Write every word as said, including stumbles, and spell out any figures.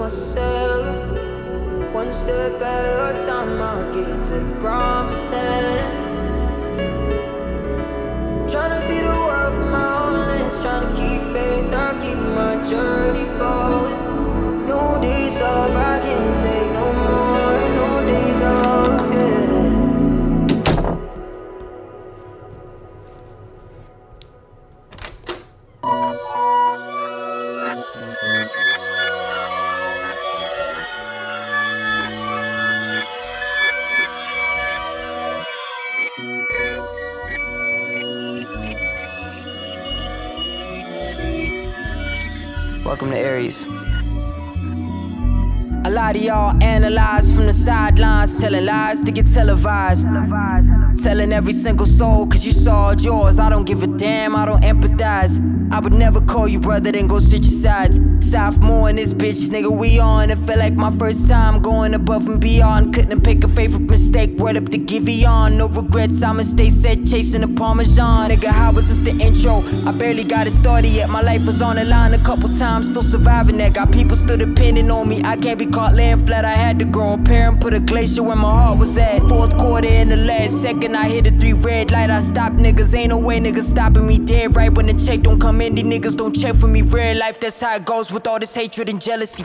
myself. One step at a time, I'll get to Bromstead. Tryna see the world from my own lens, tryna keep faith, I keep my journey going. No days off, I can't take no more, no days off, yeah. Welcome to Aries. A lot of y'all analyze from the sidelines, telling lies to get televised. Telling every single soul, cause you saw it yours. I don't give a damn, I don't empathize. I would never call you brother, then go switch your sides. Sophomore in this bitch, nigga, we on. It felt like my first time going above and beyond. Couldn't pick a favorite mistake, word up to Giveon. No regrets, I'ma stay set, chasing the Parmesan. Nigga, how was this the intro? I barely got it started yet. My life was on the line a couple times, still surviving that. Got people still depending on me, I can't be caught laying flat. I had to grow a pair and put a glacier where my heart was at. Fourth quarter in the last second, I hit a three red light, I stopped niggas. Ain't no way niggas stopping me dead right when the check don't come in. These niggas don't check for me. Real life, that's how it goes with all this hatred and jealousy.